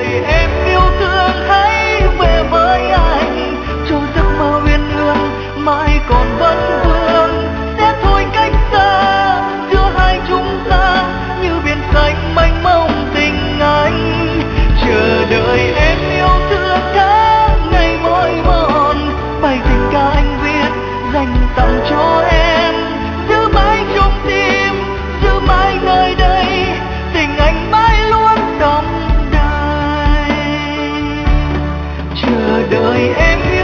em yêu thương hãy về với anh, cho giấc mơ uyên ương mãi còn vấn vương. Sẽ thôi cách xa giữa hai chúng ta như biển xanh mênh mông tình anh. Chờ đợi em yêu thương tháng ngày mỏi mòn, bài tình ca anh viết dành tặng cho em. Giữ mãi trong tim, giữ mãi nơi đây, tình anh mãi luôn đong đầy. Chờ đợi em